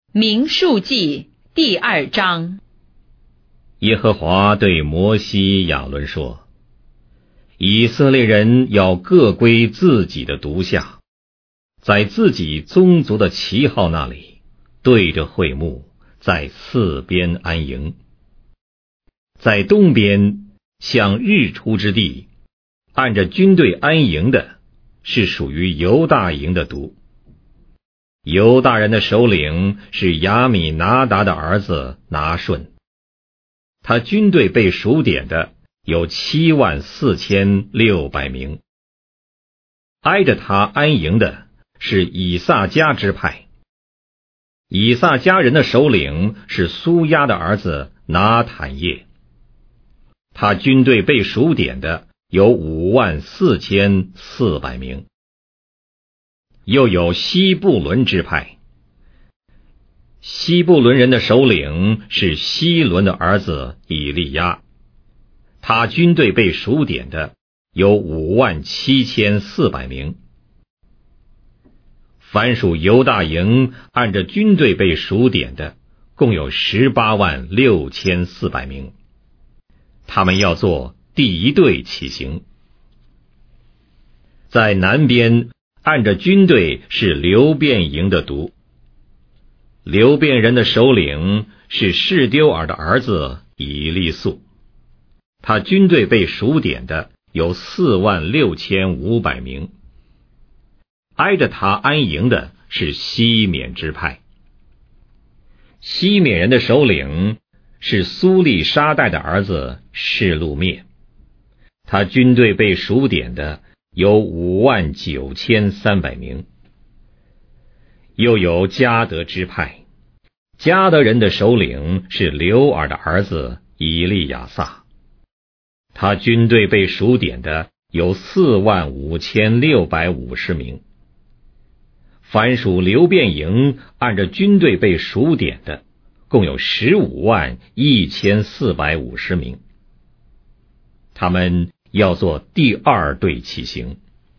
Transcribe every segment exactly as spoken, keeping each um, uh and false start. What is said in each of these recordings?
民数记第二章。 耶和华对摩西亚伦说，以色列人要各归自己的独下，在自己宗族的旗号那里，对着会幕，在四边安营。在东边向日出之地，按着军队安营的，是属于犹大营的族。犹大人的首领是亚米拿达的儿子拿顺，他军队被数点的有七万四千六百名。挨着他安营的是以萨迦支派，以萨迦人的首领是苏押的儿子拿坦叶，他军队被数点的有五万四千四百名。又有西布伦支派，西布伦人的首领是西伦的儿子以利押，他军队被数点的有五万七千四百名。凡属犹大营按着军队被数点的共有十八万六千四百名，他们要做第一队起行。在南边按着军队是流便营的族，流便人的首领是示丢尔的儿子以利素，他军队被数点的有四万六千五百名。挨着他安营的是西缅支派，西缅人的首领是苏利沙代的儿子示路灭，他军队被数点的有五万九千三百名。又有迦得支派，迦得人的首领是流尔的儿子以利亚撒，他军队被数点的有四万五千六百五十名。凡属流便营按着军队被数点的共有十五万一千四百五十名，他们要做第二队起行。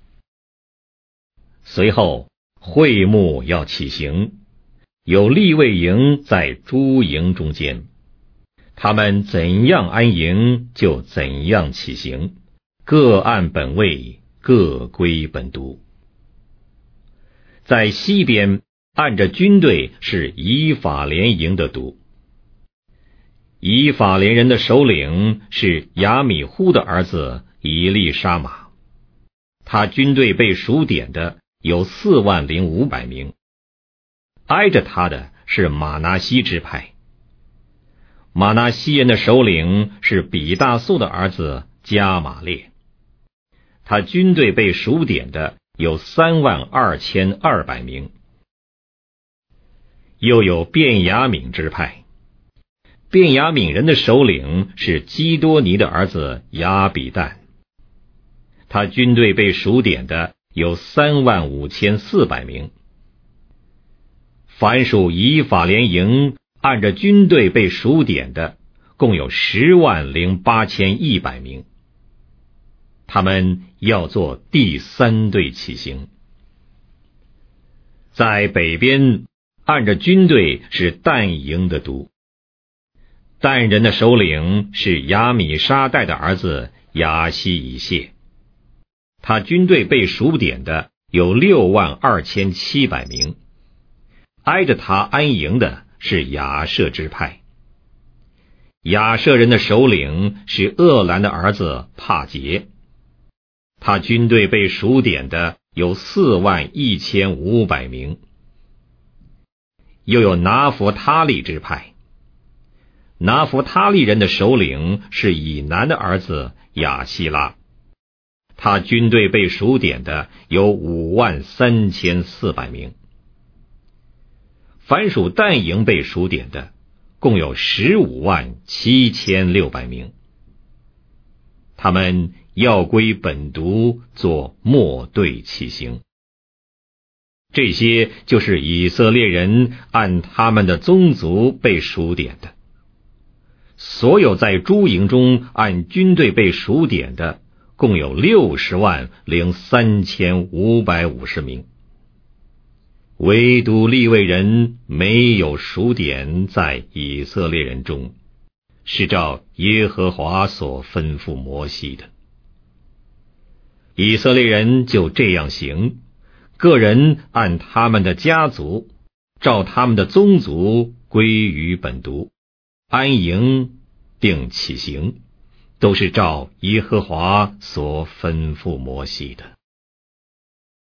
随后会幕要起行，有利未营在诸营中间，他们怎样安营就怎样起行，各按本位，各归本族。在西边按着军队是以法莲营的族，以法莲人的首领是亚米呼的儿子以利沙玛，他军队被数点的有四万零五百名。挨着他的是马拿西支派，马拿西人的首领是比大素的儿子加玛列，他军队被数点的有三万二千二百名。又有便雅悯支派，便雅悯人的首领是基多尼的儿子亚比旦，他军队被数点的有三万五千四百名。凡属以法莲营按着军队被数点的共有十万零八千一百名，他们要做第三队起行。在北边按着军队是但营的族，但人的首领是亚米沙代的儿子亚希以谢，他军队被数点的有六万二千七百名。挨着他安营的是亚舍支派，亚舍人的首领是厄兰的儿子帕杰，他军队被数点的有四万一千五百名。又有拿弗他利支派，拿弗他利人的首领是以南的儿子亚希拉，他军队被数点的有五万三千四百名。凡属但营被数点的共有十五万七千六百名，他们要归本族做末队起行。这些就是以色列人按他们的宗族被数点的。所有在诸营中按军队被数点的共有六十万零三千五百五十名。 唯独利未人没有数点在以色列人中，是照耶和华所吩咐摩西的。以色列人就这样行，个人按他们的家族，照他们的宗族归于本族，安营定起行，都是照耶和华所吩咐摩西的。